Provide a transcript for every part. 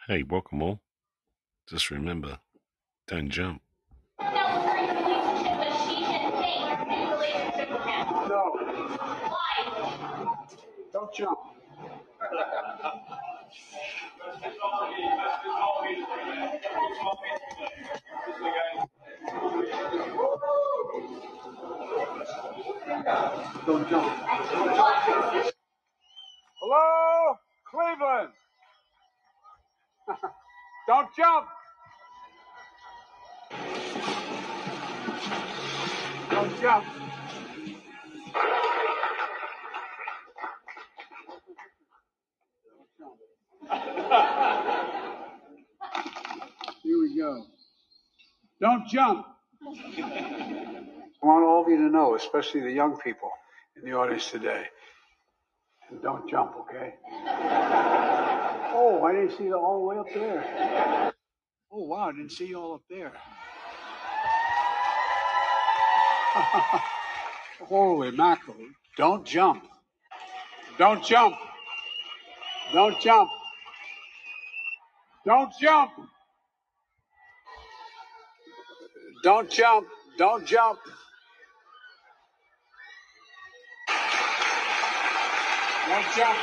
Hey, welcome all. Just remember, don't jump. No. Why? Don't jump. Don't jump. Hello, Cleveland. Don't jump. Don't jump. Here we go. Don't jump. I want all of you to know, especially the young people in the audience today, don't jump, okay? Oh, I didn't see you all the way up there. Oh, wow, I didn't see you all up there. Holy mackerel. Don't jump. Don't jump. Don't jump. Don't jump. Don't jump. Don't jump. Don't jump.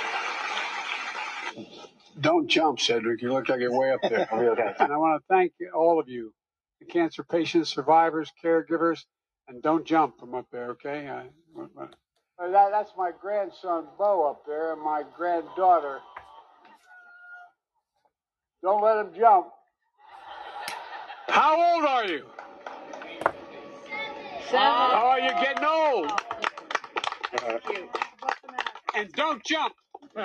Don't jump, Cedric. You look like you're way up there. Okay. And I want to thank all of you, the cancer patients, survivors, caregivers, and don't jump from up there, okay? That's my grandson, Bo, up there, and my granddaughter. Don't let him jump. How old are you? 7. Oh, you're getting old. And don't jump. All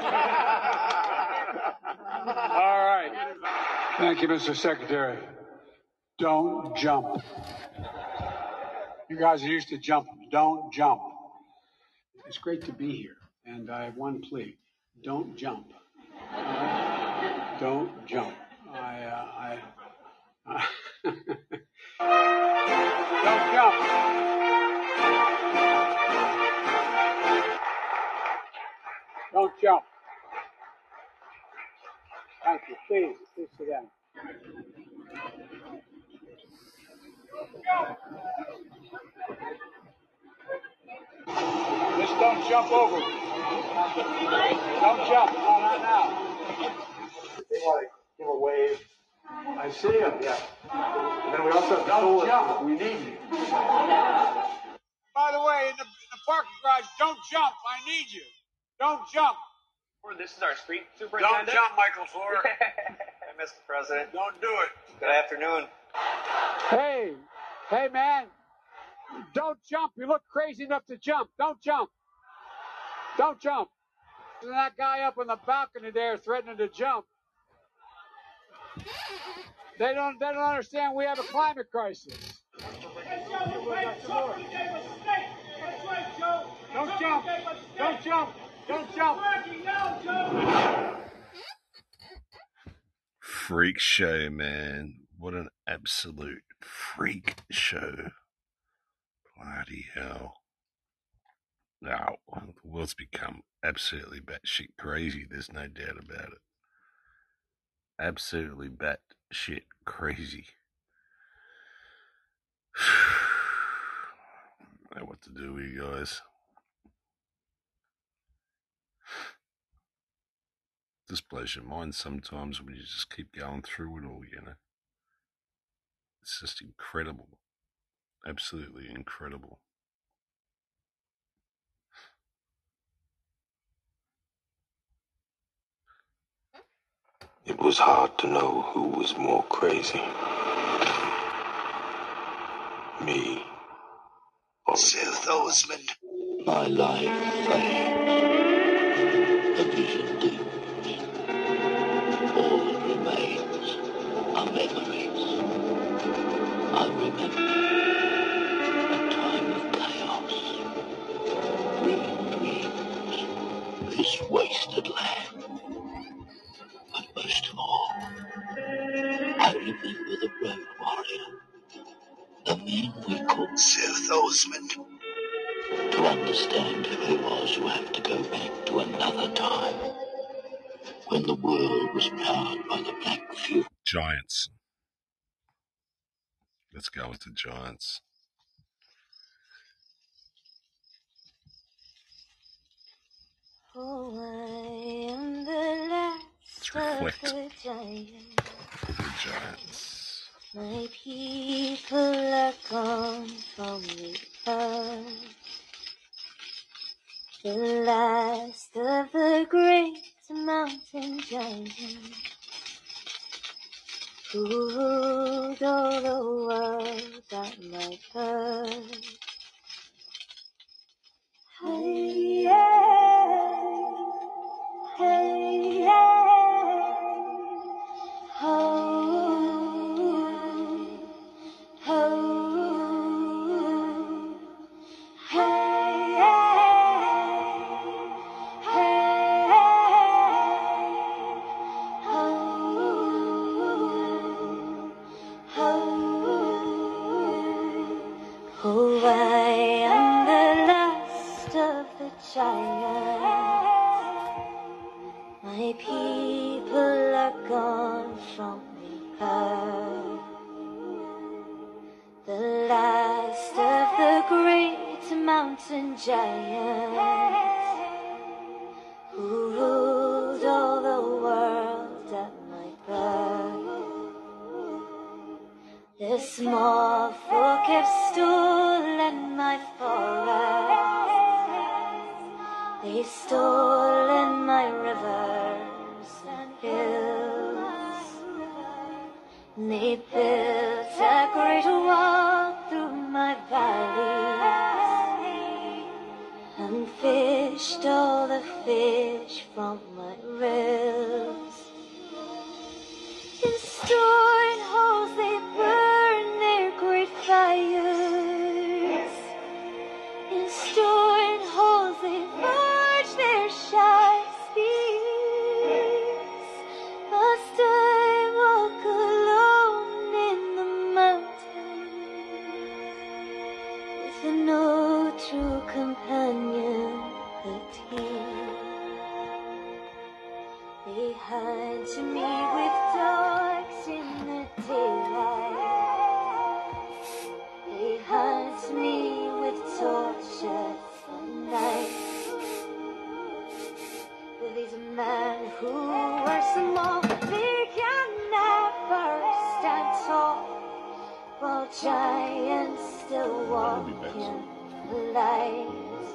right. Thank you, Mr. Secretary. Don't jump. You guys are used to jumping. Don't jump. It's great to be here. And I have one plea. Don't jump. Don't jump. Don't jump. Don't jump. Thank you. Please sit down. Just don't jump over. Don't jump. No, not now. They want to give a wave. I see him. Yeah. And then we also have Don't jump. We need you. By the way, in the parking garage, don't jump. I need you. Don't jump. This is our street superintendent. Don't jump, Michael Floor. Hey, Mr. President. Don't do it. Good afternoon. Hey, man. Don't jump. You look crazy enough to jump. Don't jump. Don't jump. There's that guy up on the balcony there threatening to jump. They don't understand we have a climate crisis. Don't jump. Don't jump. Don't jump. Freak show, man. What an absolute freak show. Bloody hell. Now, the world's become absolutely batshit crazy. There's no doubt about it. Absolutely batshit crazy. I don't know what to do with you guys. This blows your mind sometimes when you just keep going through it all, you know. It's just incredible. Absolutely incredible. It was hard to know who was more crazy. Me or Seth Osmond. my life fades. A vision deepens. All that remains are memories. I remember a time of chaos, ruined dreams, this wasted land. But most of all, I remember the road warrior, the man we called Seth Osmond. To understand who he was, you have to go back to another time. when the world was plowed by the black fury. Giants. Let's go with the Giants. Oh, I am the last Let's reflect. of the giants. The Giants. My people are gone from the earth. The last of the great mountain giants who ruled all the world at my birth. Hey, yeah, hey, yeah, oh, oh, hey, oh, I am the last of the giants. My people are gone from the earth. The last of the great mountain giants who ruled all the world at my birth. The small folk have stolen my forest. They've stolen my rivers and hills. And they built a great wall through my valleys and fished all the fish from my rills. In storing holes they burn their great fires. In storing holes they forge their shy spears. Must I walk alone in the mountains with no true companion but he? They hunt me with dogs in the daylight. They hunt me with torches at night. But these men who are small, they can never stand tall, while giants still walk in the light.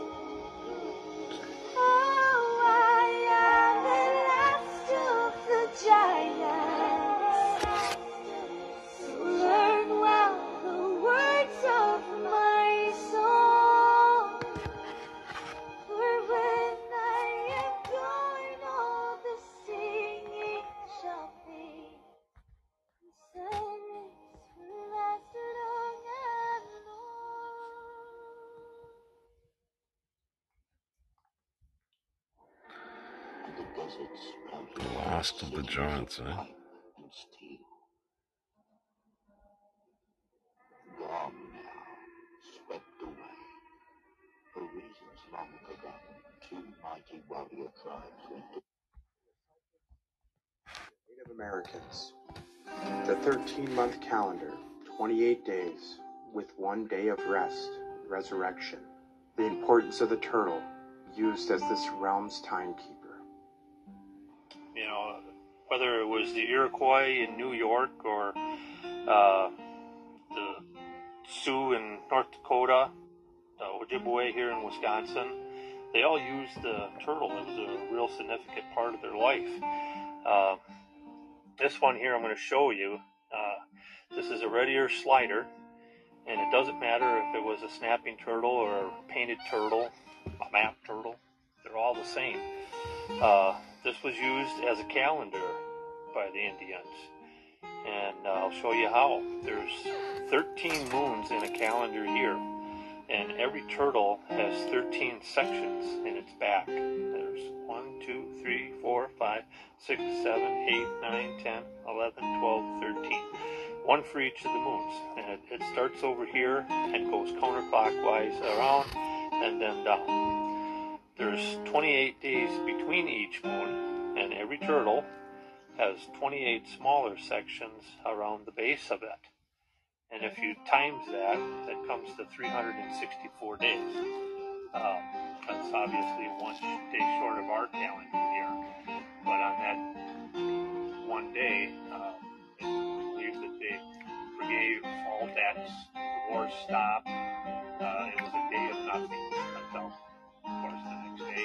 Oh, I am the last of the giants who learn well the words of my song. For when I am gone, all the singing shall be, and silence will last long and long. And the desert sprouted The last of the Giants, eh? iron and steel. Gone now, swept away. For reasons long forgotten, two mighty warrior tribes went to Native Americans. The 13-month calendar, 28 days, with 1 day of rest, resurrection. The importance of the turtle, used as this realm's timekeeper. You know, whether it was the Iroquois in New York or the Sioux in North Dakota, the Ojibwe here in Wisconsin, they all used the turtle. It was a real significant part of their life. This one here I'm going to show you. This is a red ear slider, and it doesn't matter if it was a snapping turtle or a painted turtle, a map turtle. They're all the same. This was used as a calendar by the Indians, and I'll show you how. There's 13 moons in a calendar year, and every turtle has 13 sections in its back. There's 1, 2, 3, 4, 5, 6, 7, 8, 9, 10, 11, 12, 13. One for each of the moons. And it starts over here and goes counterclockwise around and then down. There's 28 days between each moon, and and every turtle has 28 smaller sections around the base of it. And if you times that, that comes to 364 days. That's obviously 1 day short of our calendar year. But on that one day, I believe that they forgave all debts, the war stopped. It was a day of nothing until, of course, the next day.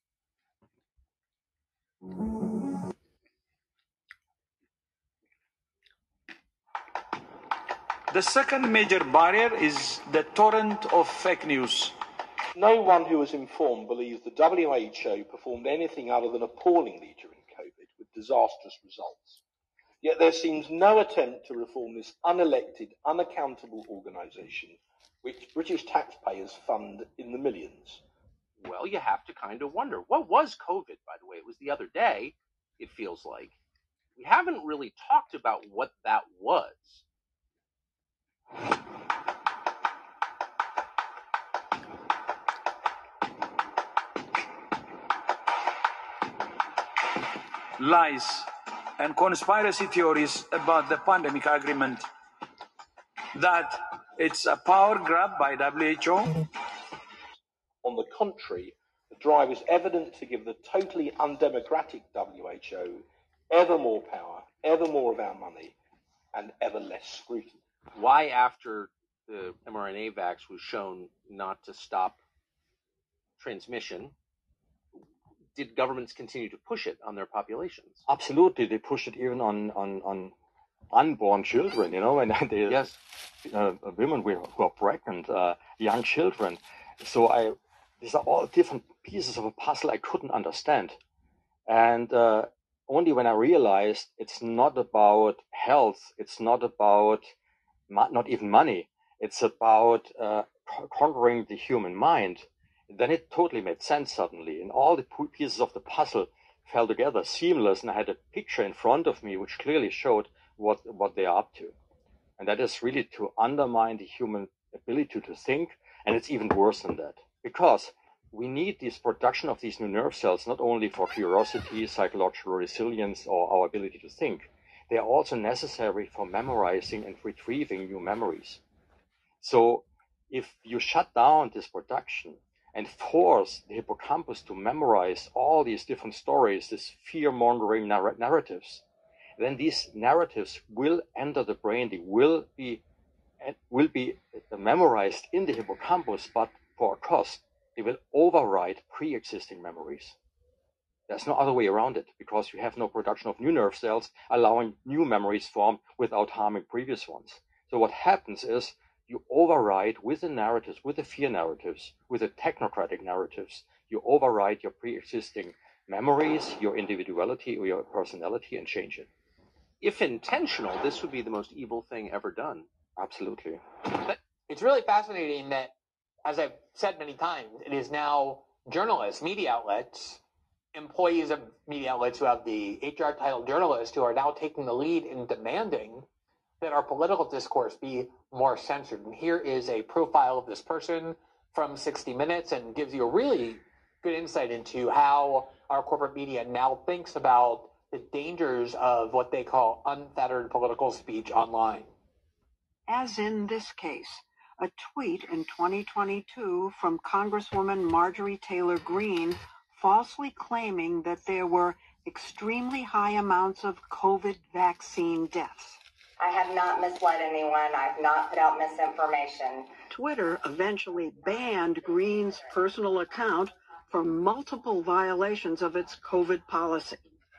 The second major barrier is the torrent of fake news. No one who was informed believes the WHO performed anything other than appallingly during COVID with disastrous results. Yet there seems no attempt to reform this unelected, unaccountable organisation which British taxpayers fund in the millions. Well, you have to kind of wonder, what was COVID, by the way? It was the other day, it feels like. We haven't really talked about what that was. Lies and conspiracy theories about the pandemic agreement, that it's a power grab by WHO. On the contrary, the drive is evident to give the totally undemocratic WHO ever more power, ever more of our money, and ever less scrutiny. Why, after the mRNA vax was shown not to stop transmission, did governments continue to push it on their populations? Absolutely, they pushed it even on unborn children, you know, and they, yes, women who are pregnant, young children. So these are all different pieces of a puzzle I couldn't understand. And only when I realized it's not about health, it's not about not even money, it's about conquering the human mind, then it totally made sense suddenly. And all the pieces of the puzzle fell together seamless, and I had a picture in front of me which clearly showed what they are up to. And that is really to undermine the human ability to think, and it's even worse than that. Because we need this production of these new nerve cells not only for curiosity, psychological resilience, or our ability to think. They are also necessary for memorizing and retrieving new memories. So if you shut down this production and force the hippocampus to memorize all these different stories, these fear-mongering narratives, then these narratives will enter the brain. They will be memorized in the hippocampus, but for a cost. They will override pre-existing memories. There's no other way around it, because you have no production of new nerve cells allowing new memories form without harming previous ones. So what happens is you override with the narratives, with the fear narratives, with the technocratic narratives, you override your pre-existing memories, your individuality, or your personality, and change it. If intentional, this would be the most evil thing ever done. Absolutely. But it's really fascinating that, as I've said many times, it is now journalists, media outlets, employees of media outlets who have the HR title journalist who are now taking the lead in demanding that our political discourse be more censored. And here is a profile of this person from 60 Minutes and gives you a really good insight into how our corporate media now thinks about the dangers of what they call unfettered political speech online. As in this case, a tweet in 2022 from Congresswoman Marjorie Taylor Greene falsely claiming that there were extremely high amounts of COVID vaccine deaths. I have not misled anyone. I've not put out misinformation. Twitter eventually banned Greene's personal account for multiple violations of its COVID policy.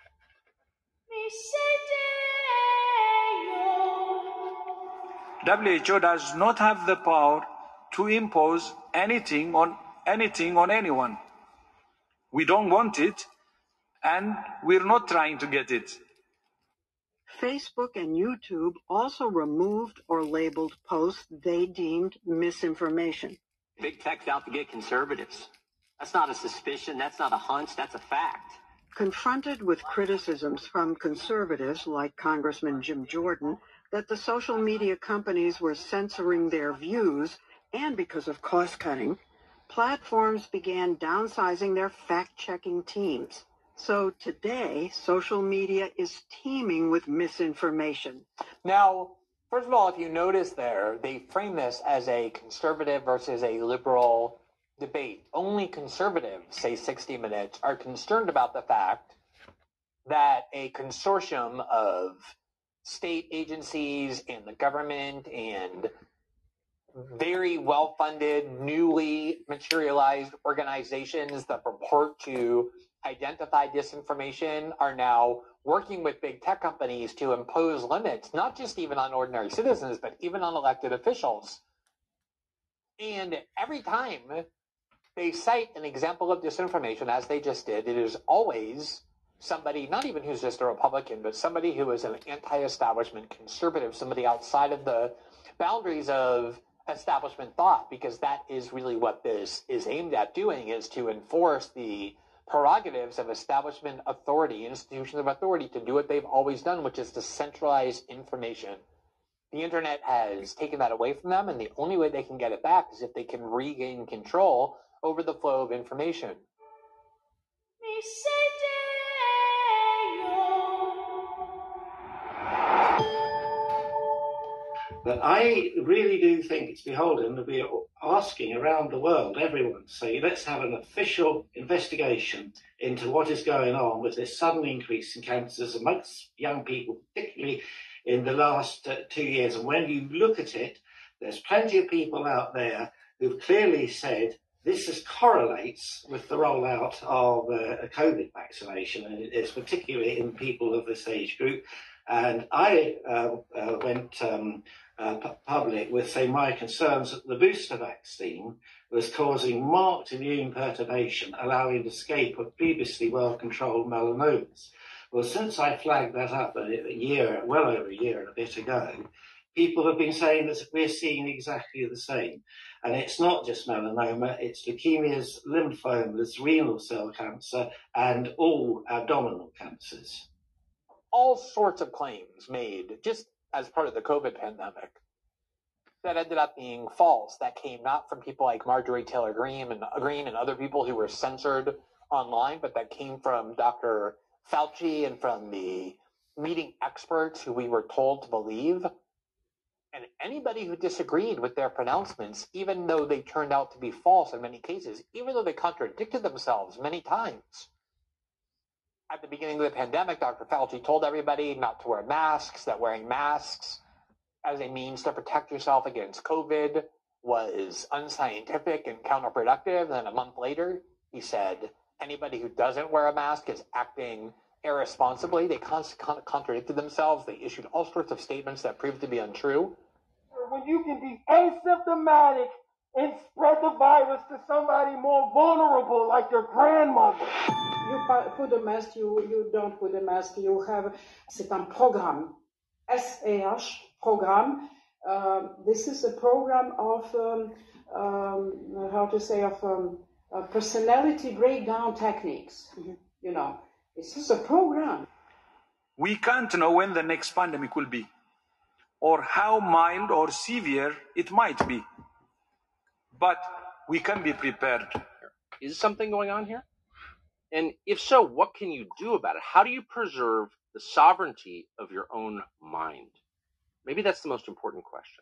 WHO does not have the power to impose anything on anyone. We don't want it, and we're not trying to get it. Facebook and YouTube also removed or labeled posts they deemed misinformation. Big tech's out to get conservatives. That's not a suspicion, that's not a hunch, that's a fact. Confronted with criticisms from conservatives like Congressman Jim Jordan that the social media companies were censoring their views, and because of cost-cutting, platforms began downsizing their fact-checking teams. So today, social media is teeming with misinformation. Now, first of all, if you notice there, they frame this as a conservative versus a liberal debate. Only conservatives, say 60 Minutes, are concerned about the fact that a consortium of state agencies and the government and very well-funded, newly materialized organizations that purport to identify disinformation are now working with big tech companies to impose limits, not just even on ordinary citizens, but even on elected officials. And every time they cite an example of disinformation, as they just did, it is always somebody, not even who's just a Republican, but somebody who is an anti-establishment conservative, somebody outside of the boundaries of establishment thought, because that is really what this is aimed at doing, is to enforce the prerogatives of establishment authority, institutions of authority, to do what they've always done, which is to centralize information. The internet has taken that away from them, and the only way they can get it back is if they can regain control over the flow of information. But I really do think it's beholden to be asking around the world, everyone, to say, let's have an official investigation into what is going on with this sudden increase in cancers amongst young people, particularly in the last 2 years. And when you look at it, there's plenty of people out there who've clearly said this correlates with the rollout of a COVID vaccination, and it's particularly in people of this age group. And I went public with, say, my concerns that the booster vaccine was causing marked immune perturbation, allowing the escape of previously well-controlled melanomas. Well, since I flagged that up well over a year and a bit ago, people have been saying that we're seeing exactly the same. And it's not just melanoma, it's leukemias, lymphomas, renal cell cancer, and all abdominal cancers. All sorts of claims made just as part of the COVID pandemic that ended up being false, that came not from people like Marjorie Taylor Greene and other people who were censored online, but that came from Dr. Fauci and from the leading experts who we were told to believe. And anybody who disagreed with their pronouncements, even though they turned out to be false in many cases, even though they contradicted themselves many times. At the beginning of the pandemic, Dr. Fauci told everybody not to wear masks, that wearing masks as a means to protect yourself against COVID was unscientific and counterproductive. And then a month later, he said anybody who doesn't wear a mask is acting irresponsibly. They contradicted themselves. They issued all sorts of statements that proved to be untrue. When you can be asymptomatic and spread the virus to somebody more vulnerable, like your grandmother. You put a mask, you don't put a mask, you have, c'est un programme, SAH, programme. This is a program of, personality breakdown techniques. You know, this is a program. We can't know when the next pandemic will be, or how mild or severe it might be. But we can be prepared. Is something going on here? And if so, what can you do about it? How do you preserve the sovereignty of your own mind? Maybe that's the most important question.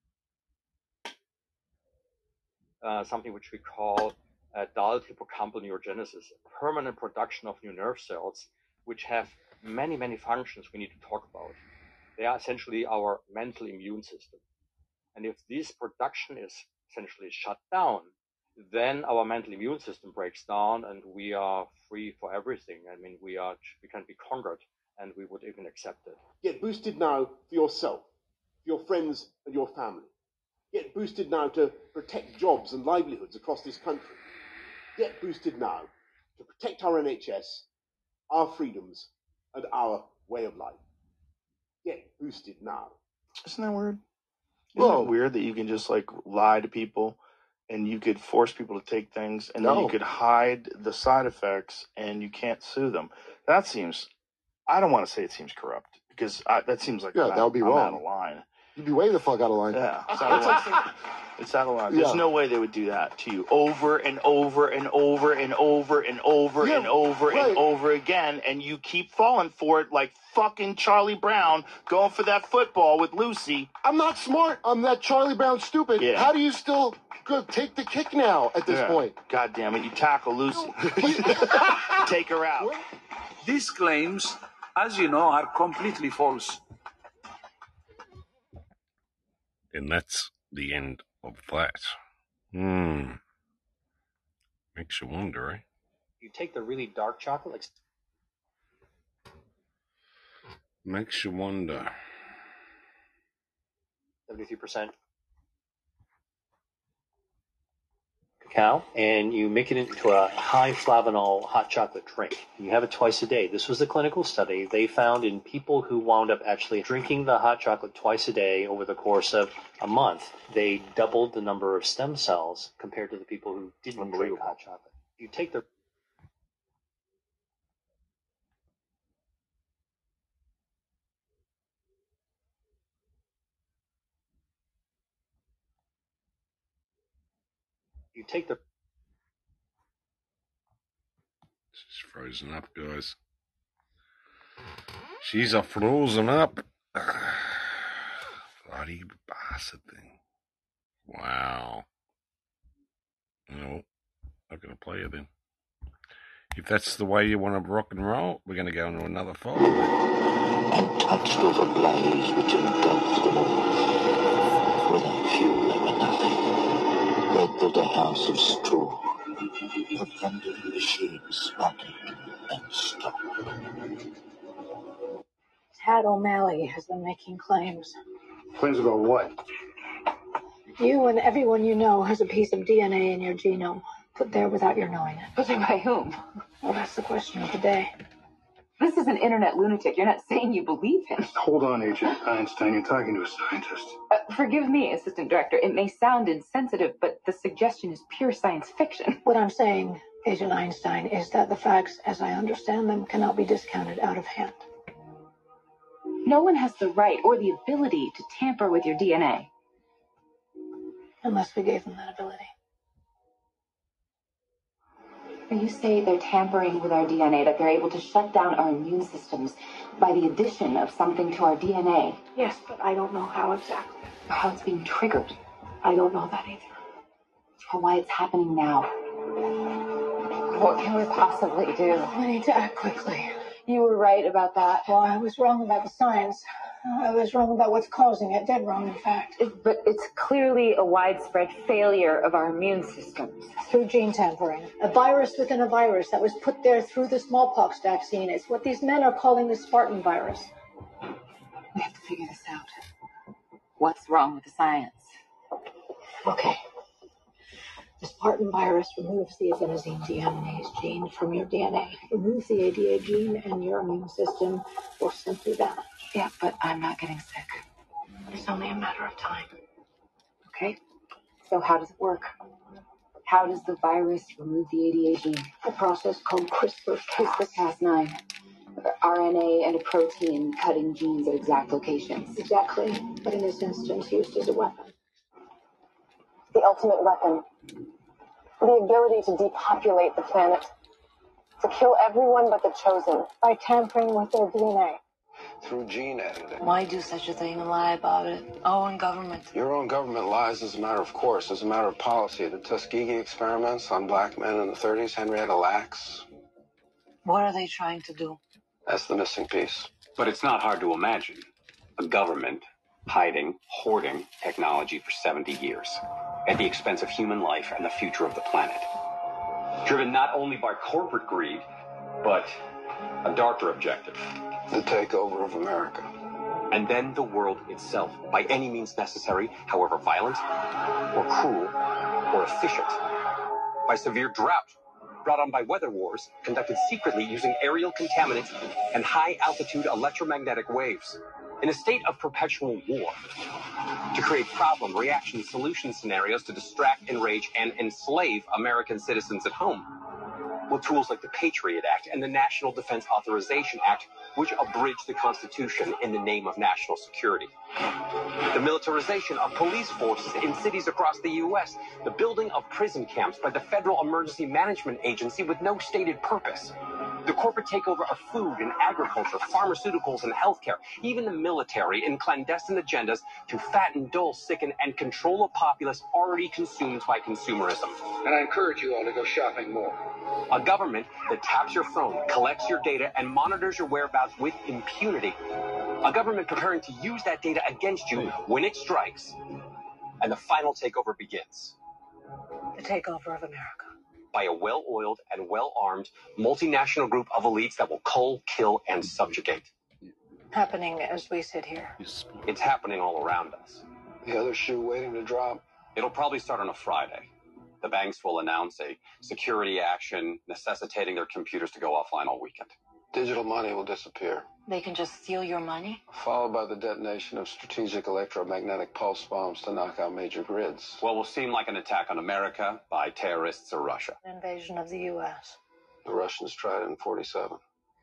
Something which we call adult hippocampal neurogenesis, a permanent production of new nerve cells, which have many, many functions we need to talk about. They are essentially our mental immune system. And if this production is essentially shut down, then our mental immune system breaks down and we are free for everything. I mean, we can be conquered and we would even accept it. Get boosted now for yourself, for your friends and your family. Get boosted now to protect jobs and livelihoods across this country. Get boosted now to protect our NHS, our freedoms, and our way of life. Get boosted now. Isn't that weird? Isn't it weird that you can just like lie to people and you could force people to take things and then you could hide the side effects and you can't sue them? That seems, I don't want to say it seems corrupt because that seems like that would be wrong. I'm out of line. You'd be way the fuck out of line. Yeah. It's that long. There's no way they would do that to you over and over and over and over and over and over and over again, and you keep falling for it like fucking Charlie Brown going for that football with Lucy. I'm not smart. I'm that Charlie Brown stupid. Yeah. How do you still go take the kick now at this point? God damn it. You tackle Lucy. Take her out. These claims, as you know, are completely false. And that's the end of that. Makes you wonder, eh? You take the really dark chocolate, like Makes you wonder. 73% cacao, and you make it into a high flavanol hot chocolate drink. You have it twice a day. This was the clinical study. They found in people who wound up actually drinking the hot chocolate twice a day over the course of a month, they doubled the number of stem cells compared to the people who didn't drink hot chocolate. You take the She's frozen up, guys. She's a frozen up. Bloody bastard thing. Wow. No, not going to play it then. If that's the way you want to rock and roll, we're going to go into another file. And touched with a blaze which engulfed them all. Without fuel they were nothing. They built a house of straw. The thundering machine sparking and stopped. Tad O'Malley has been making claims. Claims about what? You and everyone you know has a piece of DNA in your genome, put there without your knowing it. Put there by whom? Well, that's the question of the day. This is an internet lunatic. You're not saying you believe him. Hold on, Agent Einstein. You're talking to a scientist. Forgive me, Assistant Director. It may sound insensitive, but the suggestion is pure science fiction. What I'm saying, Agent Einstein, is that the facts, as I understand them, cannot be discounted out of hand. No one has the right or the ability to tamper with your DNA. Unless we gave them that ability. You say they're tampering with our DNA, that they're able to shut down our immune systems by the addition of something to our DNA. Yes, but I don't know how exactly. Or how it's being triggered. I don't know that either. Or why it's happening now. What can we possibly do? We need to act quickly. You were right about that. Well, I was wrong about the science. I was wrong about what's causing it. Dead wrong, in fact. But it's clearly a widespread failure of our immune systems. Through gene tampering. A virus within a virus that was put there through the smallpox vaccine. It's what these men are calling the Spartan virus. We have to figure this out. What's wrong with the science? Okay. The Spartan virus removes the adenosine deaminase gene from your DNA. Removes the ADA gene and your immune system will simply vanish. Yeah, but I'm not getting sick. It's only a matter of time. Okay. So how does it work? How does the virus remove the ADA gene? A process called CRISPR-Cas. CRISPR-Cas9. RNA and a protein cutting genes at exact locations. Exactly. But in this instance, used as a weapon. The ultimate weapon. The ability to depopulate the planet. To kill everyone but the chosen. By tampering with their DNA. Through gene editing. Why do such a thing and lie about it? Our own government. Your own government lies as a matter of course, as a matter of policy. The Tuskegee experiments on black men in the 30s, Henrietta Lacks. What are they trying to do? That's the missing piece. But it's not hard to imagine. A government hiding, hoarding technology for 70 years at the expense of human life and the future of the planet. Driven not only by corporate greed, but a darker objective. The takeover of America. And then the world itself, by any means necessary, however violent, or cruel, or efficient. By severe drought, brought on by weather wars, conducted secretly using aerial contaminants and high-altitude electromagnetic waves. In a state of perpetual war. To create problem, reaction, solution scenarios to distract, enrage, and enslave American citizens at home. with tools like the Patriot Act and the National Defense Authorization Act, which abridge the Constitution in the name of national security. The militarization of police forces in cities across the U.S., the building of prison camps by the Federal Emergency Management Agency with no stated purpose, the corporate takeover of food and agriculture, pharmaceuticals and healthcare, even the military in clandestine agendas to fatten, dull, sicken, and control a populace already consumed by consumerism. And I encourage you all to go shopping more. A government that taps your phone, collects your data, and monitors your whereabouts with impunity. A government preparing to use that data against you when it strikes. And the final takeover begins. The takeover of America. By a well-oiled and well-armed multinational group of elites that will cull, kill, and subjugate. Happening as we sit here. It's happening all around us. The other shoe waiting to drop. It'll probably start on a Friday. The banks will announce a security action necessitating their computers to go offline all weekend. Digital money will disappear. They can just steal your money? Followed by the detonation of strategic electromagnetic pulse bombs to knock out major grids. What will seem like an attack on America by terrorists or Russia. An invasion of the U.S. The Russians tried it in 47.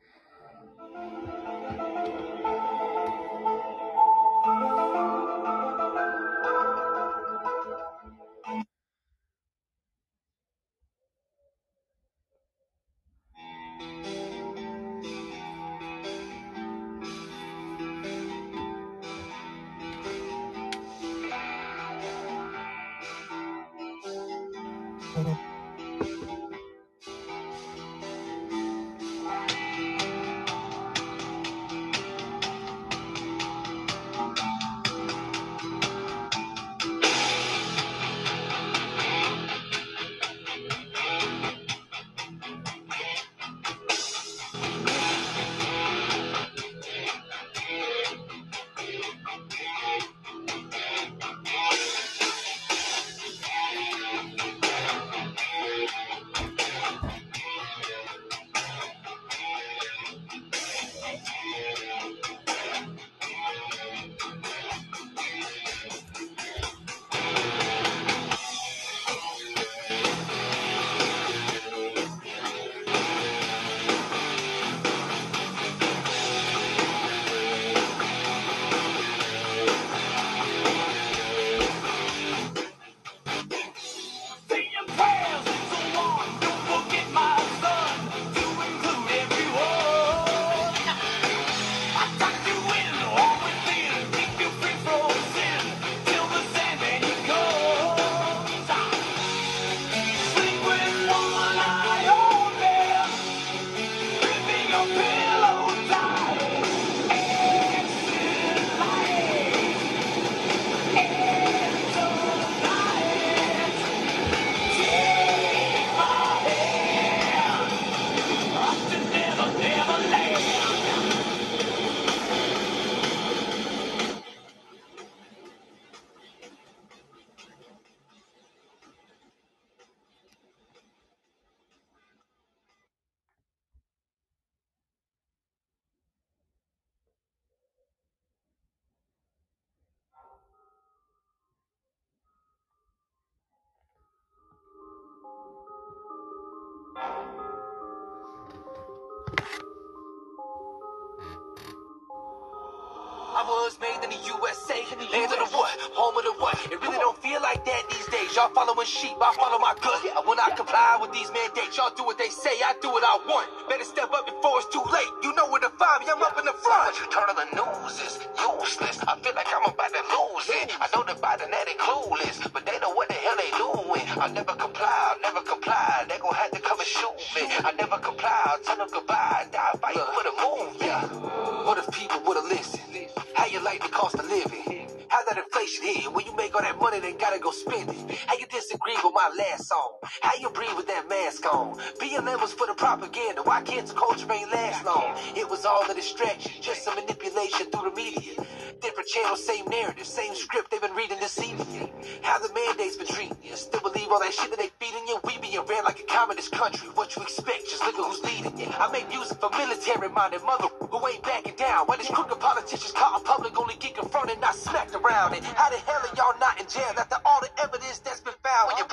I was made in the USA, land of the what, home of the what. It really don't feel like that these days. Y'all following sheep, I follow my gut. When I comply with these mandates, y'all do what they say, I do what I want. Better step up before it's too late. You know where to find me, I'm up in the front. What you turn on the news is useless. I feel like I'm about to lose it. I know that Biden that they clueless, but they know what the hell they doing. I never comply, I'll never comply. They gon' have to come and shoot me. I never comply, I'll tell them goodbye and die fighting for the move. Yeah. What if people would've listened? How you like the cost of living? How that inflation hit? When you make all that money, then gotta go spend it. How you disagree with my last song? How you breathe with that mask on? BLM was for the propaganda. Why can't the culture ain't last long? It was all a distraction, just some manipulation through the media. Different channels, same narrative, same script they've been reading this evening. How the mandates been treating you? Still believe all that shit that they feeding you? We being ran like a communist country. What you expect? Just look at who's leading you. I make music for military-minded mother who ain't backing down. Why these crooked politicians caught in public only get confronted, not smacked around it? How the hell are y'all not in jail after all the evidence that's been found?